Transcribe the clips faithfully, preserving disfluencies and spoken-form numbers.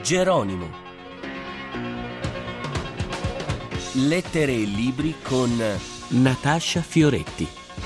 Geronimo. Lettere e libri con Natascia Fioretti.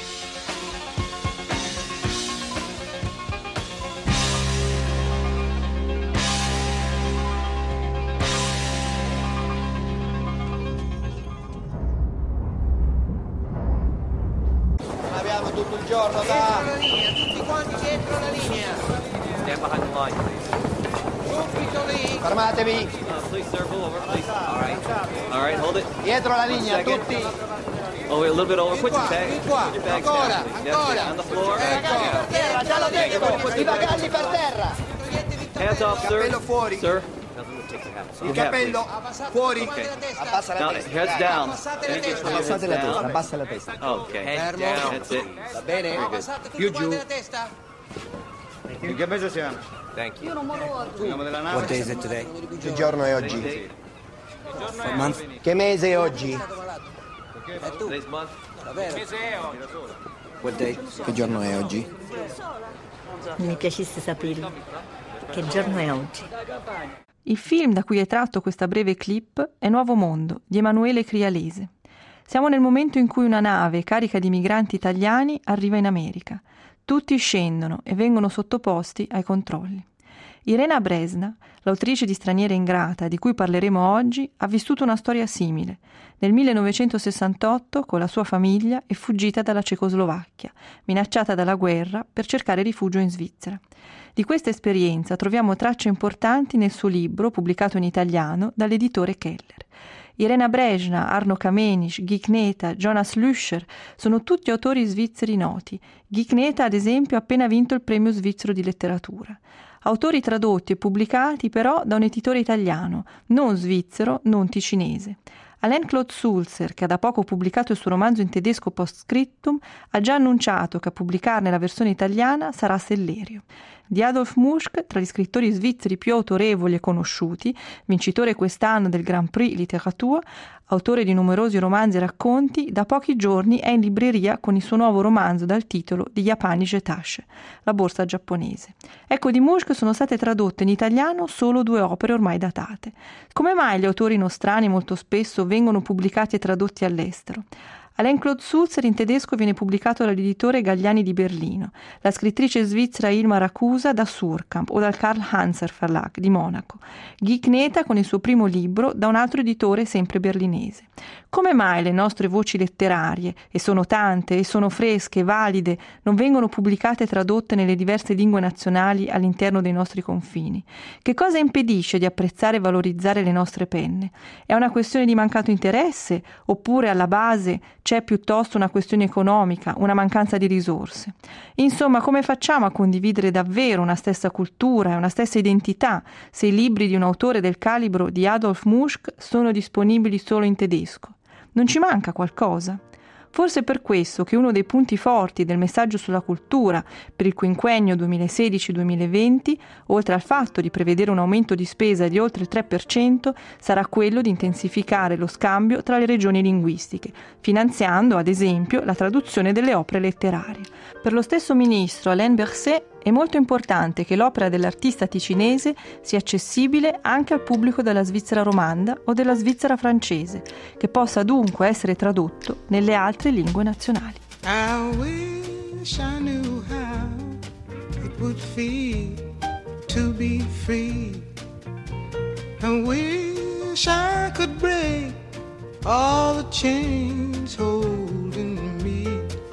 Abbiamo tutto il giorno da... Dietro la linea, tutti quanti dietro la linea. Stand behind the line, please. Subito lì. Fermatevi, Uh, please circle over, please. All right. All right, hold it. dietro la linea, Second. tutti. Oh, wait, a little bit over. Di Put qua, your bag. di qua. Put your bags Ancora, down, please. That's ancora. it. On the floor. Ecco. Yeah. Terra, già lo detto, i bagagli per terra. Toglietevi il Hands off, sir. Cappello fuori. Sir. Nothing to take the hat. Il Your hat, cappello Abbassate fuori. la testa. Abbassa la Now, testa. heads dai. down. Abbassate la Any testa. put your Abbassate heads la testa, down. abbassa la testa. Okay. Fermo. That's it. Va bene? Abbassate tutti Più giù. quanti la testa. In che mese siamo? Thank you. Siamo della nave. What day is it today? Che giorno è oggi? What month? Che mese è oggi? Today's month. What day? Che giorno è oggi? Mi piacesse saperlo. Che giorno è oggi? Il film da cui è tratto questa breve clip è Nuovo Mondo, di Emanuele Crialese. Siamo nel momento in cui una nave carica di migranti italiani arriva in America. Tutti scendono e vengono sottoposti ai controlli. Irena Bresna, l'autrice di Straniera ingrata, di cui parleremo oggi, ha vissuto una storia simile. Nel millenovecentosessantotto, con la sua famiglia, è fuggita dalla Cecoslovacchia, minacciata dalla guerra, per cercare rifugio in Svizzera. Di questa esperienza troviamo tracce importanti nel suo libro, pubblicato in italiano dall'editore Keller. Irena Bresna, Arno Kamenisch, Guy Kneta, Jonas Lüscher sono tutti autori svizzeri noti. Guy Kneta, ad esempio, ha appena vinto il premio svizzero di letteratura. Autori tradotti e pubblicati però da un editore italiano, non svizzero, non ticinese. Alain Claude Sulzer, che ha da poco pubblicato il suo romanzo in tedesco Postscriptum, ha già annunciato che a pubblicarne la versione italiana sarà Sellerio. Di Adolf Muschk, tra gli scrittori svizzeri più autorevoli e conosciuti, vincitore quest'anno del Grand Prix Literatur, autore di numerosi romanzi e racconti, da pochi giorni è in libreria con il suo nuovo romanzo dal titolo di Japanische Tasche, la borsa giapponese. Ecco, di Muschk sono state tradotte in italiano solo due opere ormai datate. Come mai gli autori nostrani molto spesso vengono pubblicati e tradotti all'estero? Alain Claude Sulzer in tedesco viene pubblicato dall'editore Galliani di Berlino, la scrittrice svizzera Ilma Racusa da Surkamp o dal Karl Hanser Verlag di Monaco, Guy Kneta con il suo primo libro da un altro editore sempre berlinese. Come mai le nostre voci letterarie, e sono tante, e sono fresche, valide, non vengono pubblicate e tradotte nelle diverse lingue nazionali all'interno dei nostri confini? Che cosa impedisce di apprezzare e valorizzare le nostre penne? È una questione di mancato interesse? Oppure alla base c'è piuttosto una questione economica, una mancanza di risorse? Insomma, come facciamo a condividere davvero una stessa cultura e una stessa identità se i libri di un autore del calibro di Adolf Muschk sono disponibili solo in tedesco? Non ci manca qualcosa? Forse è per questo che uno dei punti forti del messaggio sulla cultura per il quinquennio duemilasedici duemilaventi, oltre al fatto di prevedere un aumento di spesa di oltre il tre per cento, sarà quello di intensificare lo scambio tra le regioni linguistiche, finanziando, ad esempio, la traduzione delle opere letterarie. Per lo stesso ministro Alain Berset è molto importante che l'opera dell'artista ticinese sia accessibile anche al pubblico della Svizzera romanda o della Svizzera francese, che possa dunque essere tradotto nelle altre lingue nazionali. I wish I knew how it would feel to be free. I wish I could break all the chains holding me.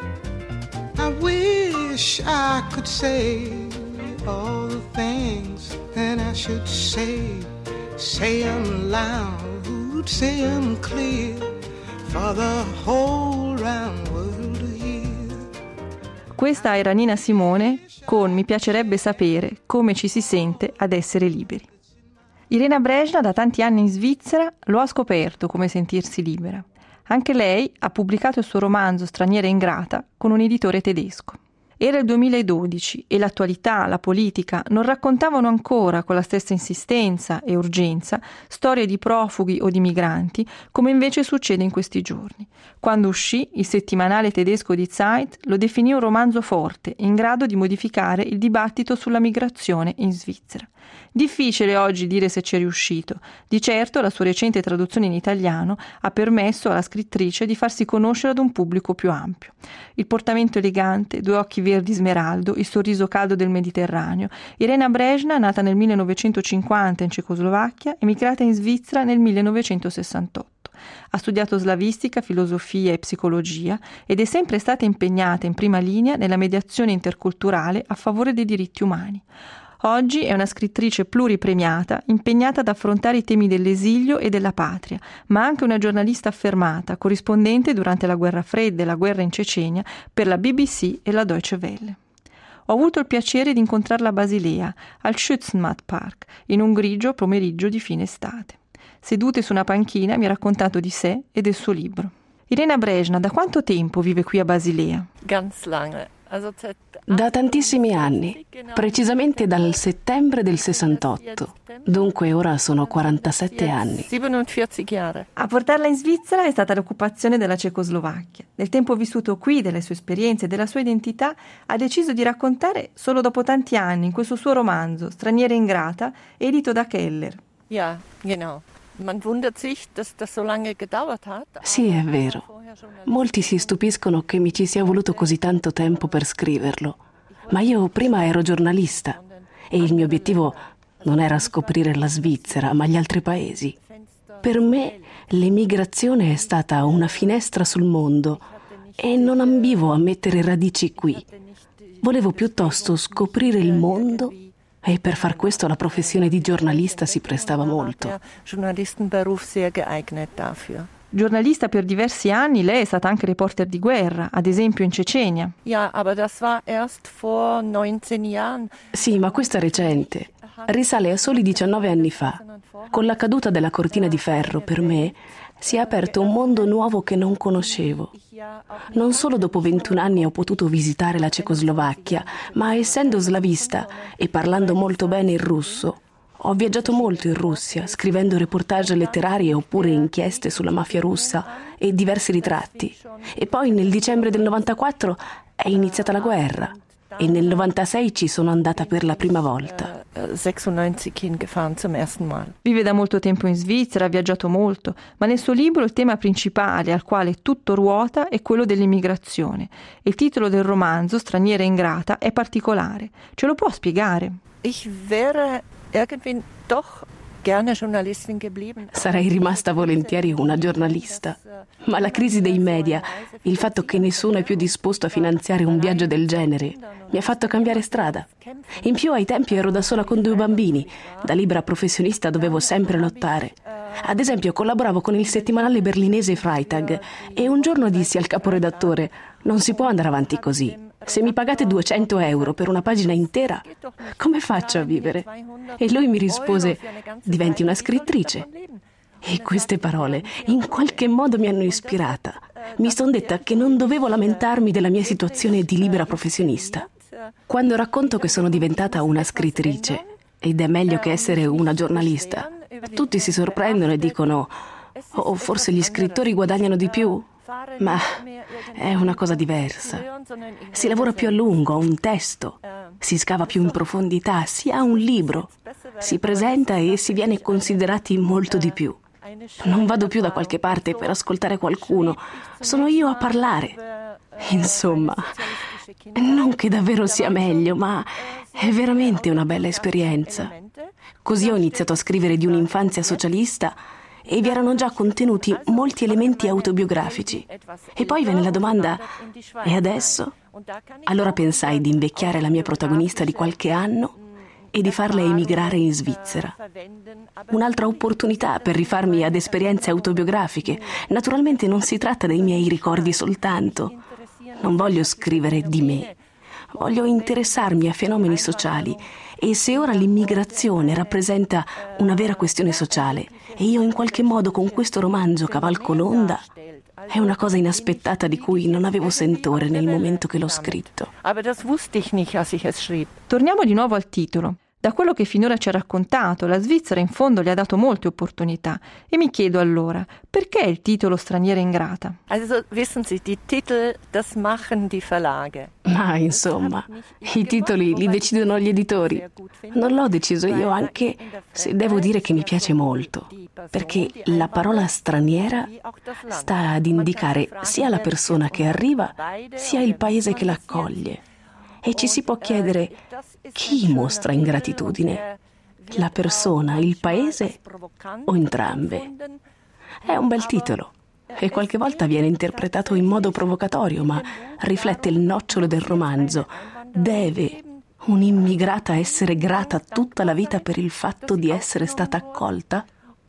I wish I could say all the things that I should say. Say 'em loud, say 'em clear, for the whole round world to hear. Questa era Nina Simone con Mi piacerebbe sapere come ci si sente ad essere liberi. Irena Bresna da tanti anni in Svizzera lo ha scoperto come sentirsi libera. Anche lei ha pubblicato il suo romanzo Straniera ingrata con un editore tedesco. Era il duemiladodici e l'attualità, la politica non raccontavano ancora con la stessa insistenza e urgenza storie di profughi o di migranti, come invece succede in questi giorni. Quando uscì, il settimanale tedesco Die Zeit lo definì un romanzo forte, in grado di modificare il dibattito sulla migrazione in Svizzera. Difficile oggi dire se ci è riuscito. Di certo la sua recente traduzione in italiano ha permesso alla scrittrice di farsi conoscere ad un pubblico più ampio. Il portamento elegante, due occhi verdi smeraldo, il sorriso caldo del Mediterraneo. Irena Brezhna, nata nel millenovecentocinquanta in Cecoslovacchia, emigrata in Svizzera nel millenovecentosessantotto. Ha studiato slavistica, filosofia e psicologia ed è sempre stata impegnata in prima linea nella mediazione interculturale a favore dei diritti umani. Oggi è una scrittrice pluripremiata, impegnata ad affrontare i temi dell'esilio e della patria, ma anche una giornalista affermata, corrispondente durante la guerra fredda e la guerra in Cecenia per la B B C e la Deutsche Welle. Ho avuto il piacere di incontrarla a Basilea, al Schützenmatt-Park, in un grigio pomeriggio di fine estate. Seduta su una panchina mi ha raccontato di sé e del suo libro. Irena Brezhna, da quanto tempo vive qui a Basilea? Ganz lange. Da tantissimi anni, precisamente dal settembre del sessantotto, dunque ora sono quarantasette anni. A portarla in Svizzera è stata l'occupazione della Cecoslovacchia. Nel tempo vissuto qui, delle sue esperienze e della sua identità, ha deciso di raccontare solo dopo tanti anni in questo suo romanzo, Straniera ingrata, edito da Keller. Ja, genau. Man wundert sich, dass das so lange gedauert hat. Sì, è vero. Molti si stupiscono che mi ci sia voluto così tanto tempo per scriverlo, ma io prima ero giornalista e il mio obiettivo non era scoprire la Svizzera, ma gli altri paesi. Per me l'emigrazione è stata una finestra sul mondo e non ambivo a mettere radici qui. Volevo piuttosto scoprire il mondo e per far questo la professione di giornalista si prestava molto. Giornalista per diversi anni, lei è stata anche reporter di guerra, ad esempio in Cecenia. Sì, ma questo è recente. Risale a soli diciannove anni fa. Con la caduta della cortina di ferro, per me, si è aperto un mondo nuovo che non conoscevo. Non solo dopo ventuno anni ho potuto visitare la Cecoslovacchia, ma essendo slavista e parlando molto bene il russo, ho viaggiato molto in Russia, scrivendo reportage letterari oppure inchieste sulla mafia russa e diversi ritratti. E poi nel dicembre del novantaquattro è iniziata la guerra e nel novantasei ci sono andata per la prima volta. Vive da molto tempo in Svizzera, ha viaggiato molto, ma nel suo libro il tema principale al quale tutto ruota è quello dell'immigrazione. Il titolo del romanzo, Straniera ingrata, è particolare. Ce lo può spiegare? Ich wäre irgendwie doch gerne Journalistin geblieben. Sarei rimasta volentieri una giornalista, ma la crisi dei media, il fatto che nessuno è più disposto a finanziare un viaggio del genere, mi ha fatto cambiare strada. In più ai tempi ero da sola con due bambini, da libera professionista dovevo sempre lottare. Ad esempio collaboravo con il settimanale berlinese Freitag e un giorno dissi al caporedattore: non si può andare avanti così. Se mi pagate duecento euro per una pagina intera, come faccio a vivere? E lui mi rispose: diventi una scrittrice. E queste parole in qualche modo mi hanno ispirata. Mi son detta che non dovevo lamentarmi della mia situazione di libera professionista. Quando racconto che sono diventata una scrittrice, ed è meglio che essere una giornalista, tutti si sorprendono e dicono: oh, forse gli scrittori guadagnano di più? Ma è una cosa diversa. Si lavora più a lungo, a un testo, si scava più in profondità, si ha un libro, si presenta e si viene considerati molto di più. Non vado più da qualche parte per ascoltare qualcuno, sono io a parlare. Insomma, non che davvero sia meglio, ma è veramente una bella esperienza. Così ho iniziato a scrivere di un'infanzia socialista e vi erano già contenuti molti elementi autobiografici. E poi venne la domanda: e adesso? Allora pensai di invecchiare la mia protagonista di qualche anno e di farla emigrare in Svizzera. Un'altra opportunità per rifarmi ad esperienze autobiografiche. Naturalmente non si tratta dei miei ricordi soltanto. Non voglio scrivere di me. Voglio interessarmi a fenomeni sociali e se ora l'immigrazione rappresenta una vera questione sociale e io in qualche modo con questo romanzo cavalco l'onda, È una cosa inaspettata di cui non avevo sentore nel momento che l'ho scritto. Torniamo di nuovo al titolo. Da quello che finora ci ha raccontato, la Svizzera in fondo le ha dato molte opportunità e mi chiedo allora, perché il titolo Straniera ingrata? Also, wissen Sie, die Titel, das machen die Verlage. Ma insomma, i titoli li decidono gli editori. Non l'ho deciso io, anche se devo dire che mi piace molto, perché la parola straniera sta ad indicare sia la persona che arriva, sia il paese che l'accoglie. E ci si può chiedere chi mostra ingratitudine, la persona, il paese o entrambe. È un bel titolo e qualche volta viene interpretato in modo provocatorio, ma riflette il nocciolo del romanzo. Deve un'immigrata essere grata tutta la vita per il fatto di essere stata accolta?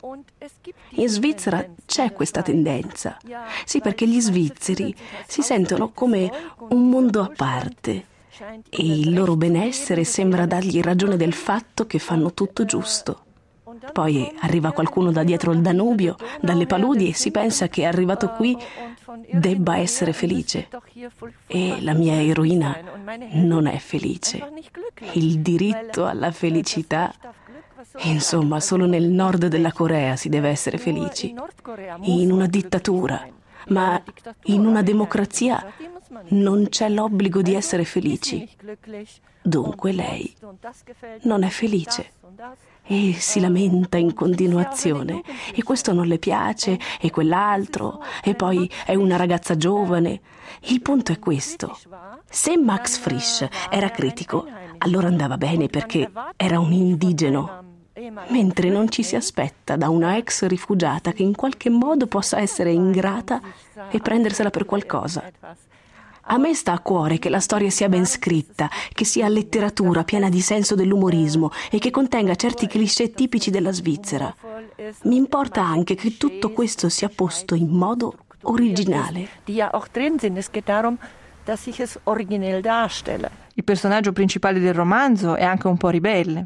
In Svizzera c'è questa tendenza. Sì, perché gli svizzeri si sentono come un mondo a parte. E il loro benessere sembra dargli ragione del fatto che fanno tutto giusto. Poi arriva qualcuno da dietro il Danubio, dalle paludi, e si pensa che arrivato qui debba essere felice. E la mia eroina non è felice. Il diritto alla felicità. Insomma, solo nel nord della Corea si deve essere felici. In una dittatura. Ma in una democrazia non c'è l'obbligo di essere felici. Dunque lei non è felice e si lamenta in continuazione, e questo non le piace e quell'altro, e poi è una ragazza giovane. Il punto è questo: se Max Frisch era critico, allora andava bene perché era un indigeno, mentre non ci si aspetta da una ex rifugiata che in qualche modo possa essere ingrata e prendersela per qualcosa. A me sta a cuore che la storia sia ben scritta, che sia letteratura piena di senso dell'umorismo e che contenga certi cliché tipici della Svizzera. Mi importa anche che tutto questo sia posto in modo originale. Il personaggio principale del romanzo è anche un po' ribelle.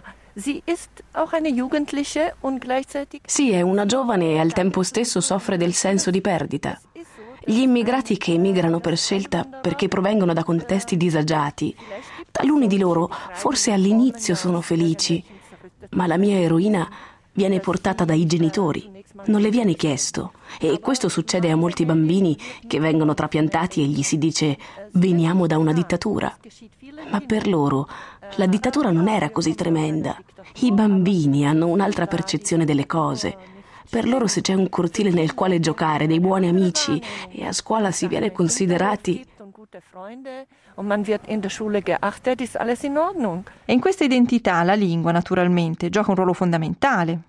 Sì, è una giovane e al tempo stesso soffre del senso di perdita. Gli immigrati che emigrano per scelta perché provengono da contesti disagiati, taluni di loro forse all'inizio sono felici, ma la mia eroina viene portata dai genitori, non le viene chiesto, e questo succede a molti bambini che vengono trapiantati e gli si dice veniamo da una dittatura. Ma per loro la dittatura non era così tremenda. I bambini hanno un'altra percezione delle cose. Per loro se c'è un cortile nel quale giocare, dei buoni amici, e a scuola si viene considerati... E in questa identità la lingua, naturalmente, gioca un ruolo fondamentale.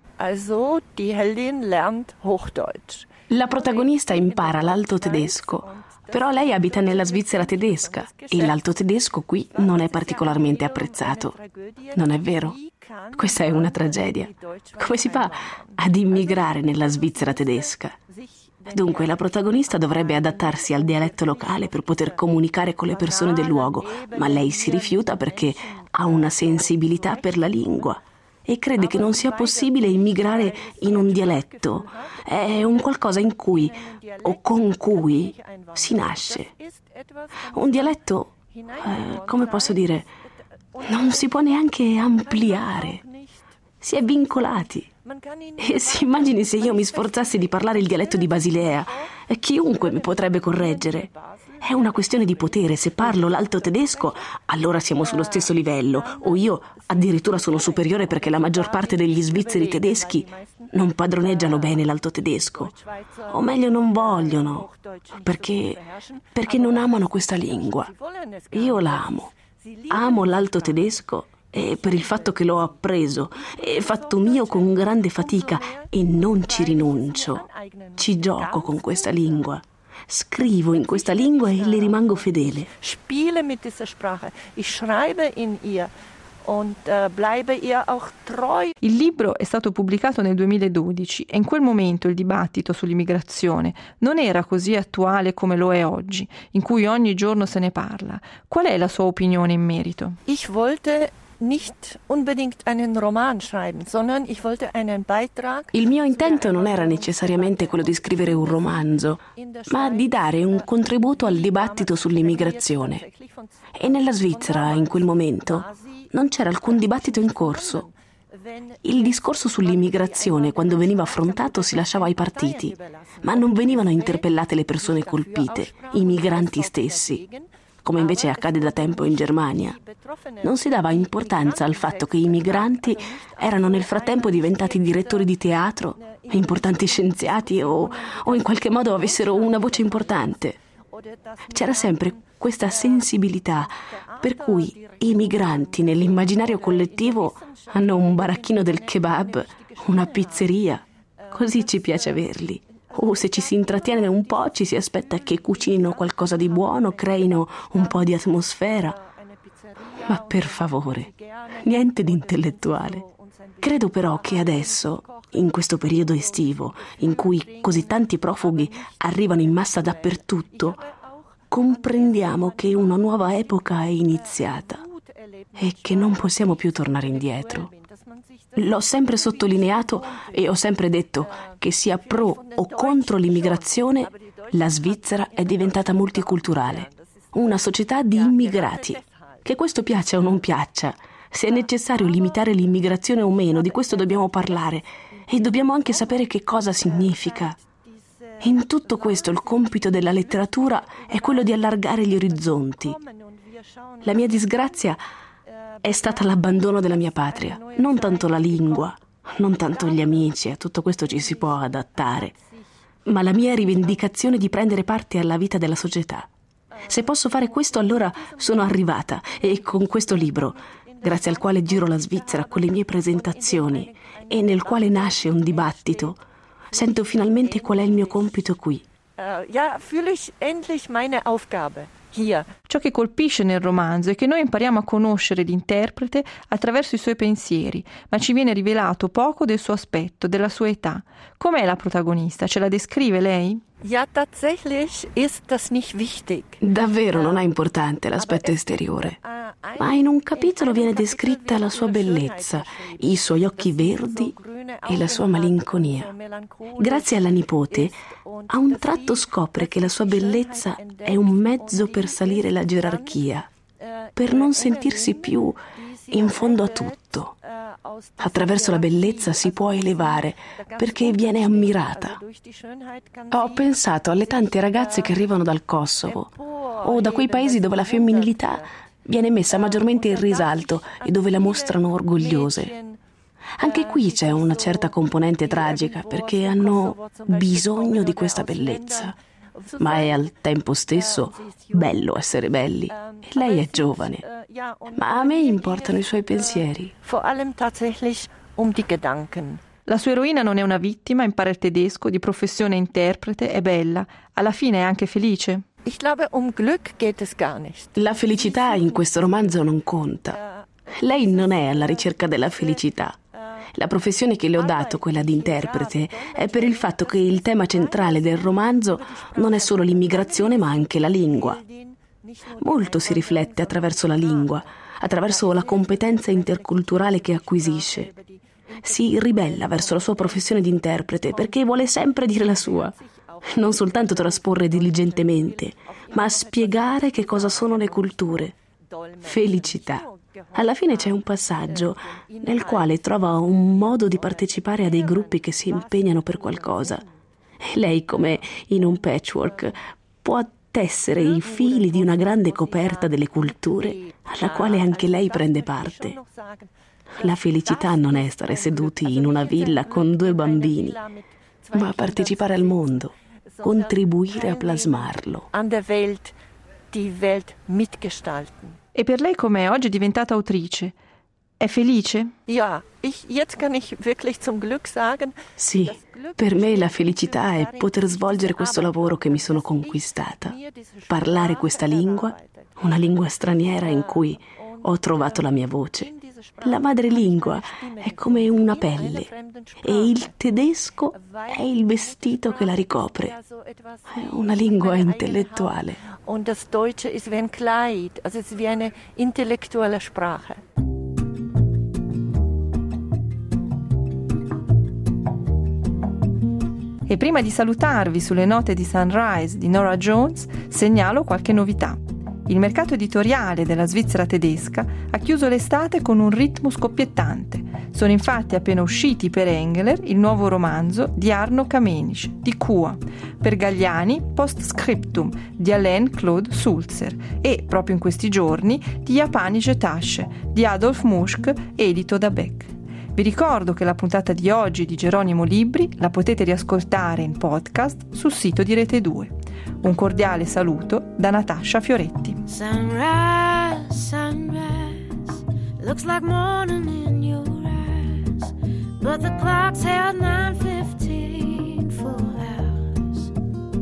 La protagonista impara l'alto tedesco, però lei abita nella Svizzera tedesca e l'alto tedesco qui non è particolarmente apprezzato. Non è vero? Questa è una tragedia. Come si fa ad immigrare nella Svizzera tedesca? Dunque la protagonista dovrebbe adattarsi al dialetto locale per poter comunicare con le persone del luogo, ma lei si rifiuta perché ha una sensibilità per la lingua e crede che non sia possibile immigrare in un dialetto. È un qualcosa in cui o con cui si nasce. Un dialetto, eh, come posso dire, non si può neanche ampliare. Si è vincolati. E si immagini se io mi sforzassi di parlare il dialetto di Basilea, chiunque mi potrebbe correggere. È una questione di potere. Se parlo l'alto tedesco, allora siamo sullo stesso livello, o io addirittura sono superiore perché la maggior parte degli svizzeri tedeschi non padroneggiano bene l'alto tedesco, o meglio non vogliono, perché, perché non amano questa lingua. Io la amo. Amo l'alto tedesco e per il fatto che l'ho appreso e fatto mio con grande fatica e non ci rinuncio. Ci gioco con questa lingua. Scrivo in questa lingua e le rimango fedele. Spiele mit dieser Sprache. Ich schreibe in ihr und uh, bleibe ihr auch treu. Il libro è stato pubblicato nel duemiladodici e in quel momento il dibattito sull'immigrazione non era così attuale come lo è oggi, in cui ogni giorno se ne parla. Qual è la sua opinione in merito? Ich wollte nicht unbedingt einen Roman schreiben, sondern ich wollte einen Beitrag. Il mio intento non era necessariamente quello di scrivere un romanzo, ma di dare un contributo al dibattito sull'immigrazione. E nella Svizzera, in quel momento, non c'era alcun dibattito in corso. Il discorso sull'immigrazione, quando veniva affrontato, si lasciava ai partiti, ma non venivano interpellate le persone colpite, i migranti stessi, come invece accade da tempo in Germania. Non si dava importanza al fatto che i migranti erano nel frattempo diventati direttori di teatro, importanti scienziati o, o in qualche modo avessero una voce importante. C'era sempre questa sensibilità per cui i migranti nell'immaginario collettivo hanno un baracchino del kebab, una pizzeria. Così ci piace averli. O se ci si intrattiene un po' ci si aspetta che cucinino qualcosa di buono, creino un po' di atmosfera. Ma per favore, niente di intellettuale. Credo però che adesso, in questo periodo estivo, in cui così tanti profughi arrivano in massa dappertutto, comprendiamo che una nuova epoca è iniziata e che non possiamo più tornare indietro. L'ho sempre sottolineato e ho sempre detto che sia pro o contro l'immigrazione, la Svizzera è diventata multiculturale, una società di immigrati. Che questo piaccia o non piaccia, se è necessario limitare l'immigrazione o meno, di questo dobbiamo parlare e dobbiamo anche sapere che cosa significa. In tutto questo il compito della letteratura è quello di allargare gli orizzonti. La mia disgrazia è stata l'abbandono della mia patria, non tanto la lingua, non tanto gli amici, a tutto questo ci si può adattare, ma la mia rivendicazione di prendere parte alla vita della società. Se posso fare questo, allora sono arrivata e con questo libro, grazie al quale giro la Svizzera con le mie presentazioni e nel quale nasce un dibattito, sento finalmente qual è il mio compito qui. Uh, ja, fühle ich endlich meine Aufgabe. Hier. Ciò che colpisce nel romanzo è che noi impariamo a conoscere l'interprete attraverso i suoi pensieri, ma ci viene rivelato poco del suo aspetto, della sua età. Com'è la protagonista? Ce la descrive lei? Ja, tatsächlich ist das nicht wichtig. Davvero non è importante l'aspetto esteriore, ma in un capitolo viene descritta la sua bellezza, i suoi occhi verdi e la sua malinconia. Grazie alla nipote, a un tratto scopre che la sua bellezza è un mezzo per salire la gerarchia, per non sentirsi più in fondo a tutto. Attraverso la bellezza si può elevare perché viene ammirata. Ho pensato alle tante ragazze che arrivano dal Kosovo o da quei paesi dove la femminilità viene messa maggiormente in risalto e dove la mostrano orgogliose. Anche qui c'è una certa componente tragica perché hanno bisogno di questa bellezza, ma è al tempo stesso bello essere belli. E lei è giovane, ma a me importano i suoi pensieri. Vor allem tatsächlich um die Gedanken. La sua eroina non è una vittima, impara il tedesco, di professione interprete, è bella, alla fine è anche felice. Ich glaube, um Glück geht es gar nicht. La felicità in questo romanzo non conta. Lei non è alla ricerca della felicità. La professione che le ho dato, quella di interprete, è per il fatto che il tema centrale del romanzo non è solo l'immigrazione ma anche la lingua. Molto si riflette attraverso la lingua, attraverso la competenza interculturale che acquisisce. Si ribella verso la sua professione di interprete perché vuole sempre dire la sua, non soltanto trasporre diligentemente, ma spiegare che cosa sono le culture. Felicità. Alla fine c'è un passaggio nel quale trova un modo di partecipare a dei gruppi che si impegnano per qualcosa. E lei, come in un patchwork, può tessere i fili di una grande coperta delle culture alla quale anche lei prende parte. La felicità non è stare seduti in una villa con due bambini, ma partecipare al mondo, contribuire a plasmarlo. An der Welt, die Welt mitgestalten. E per lei com'è? Oggi è diventata autrice. È felice? Ja, ich, jetzt kann ich wirklich zum Glück sagen. Sì, per me la felicità è poter svolgere questo lavoro che mi sono conquistata. Parlare questa lingua, una lingua straniera in cui ho trovato la mia voce. La madrelingua è come una pelle e il tedesco è il vestito che la ricopre. È una lingua intellettuale. Und das Deutsche ist wie ein Kleid, also es ist wie eine intellektuelle Sprache. E prima di salutarvi sulle note di Sunrise di Norah Jones, segnalo qualche novità. Il mercato editoriale della Svizzera tedesca ha chiuso l'estate con un ritmo scoppiettante. Sono infatti appena usciti per Engeler il nuovo romanzo di Arno Kamenisch, di Kua, per Galliani Postscriptum di Alain Claude Sulzer e, proprio in questi giorni, di Japanische Tasche di Adolf Muschke, edito da Beck. Vi ricordo che la puntata di oggi di Geronimo Libri la potete riascoltare in podcast sul sito di Rete due. Un cordiale saluto da Natascia Fioretti. Sunrise, sunrise, looks like morning in your eyes, but the clock's held nine fifteen for hours.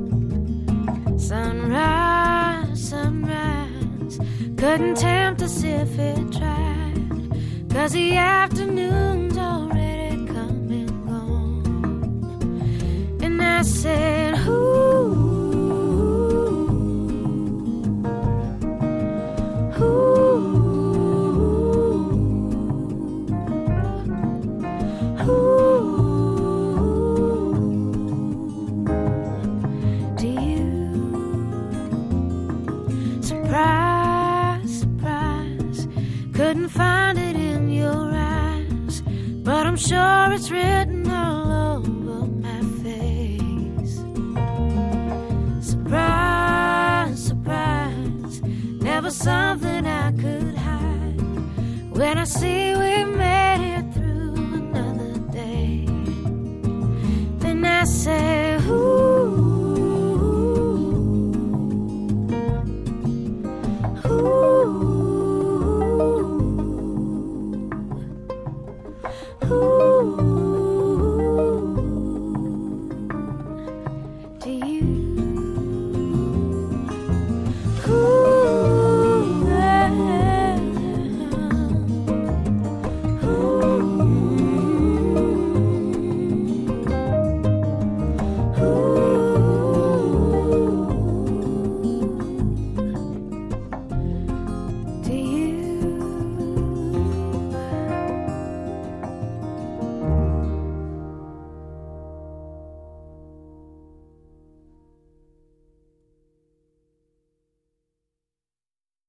Sunrise, sunrise, couldn't tempt us if it tried, 'cause the afternoon's already come and gone. And I said, ooh, couldn't find it in your eyes, but I'm sure it's written all over my face. Surprise, surprise, never something I could hide. When I see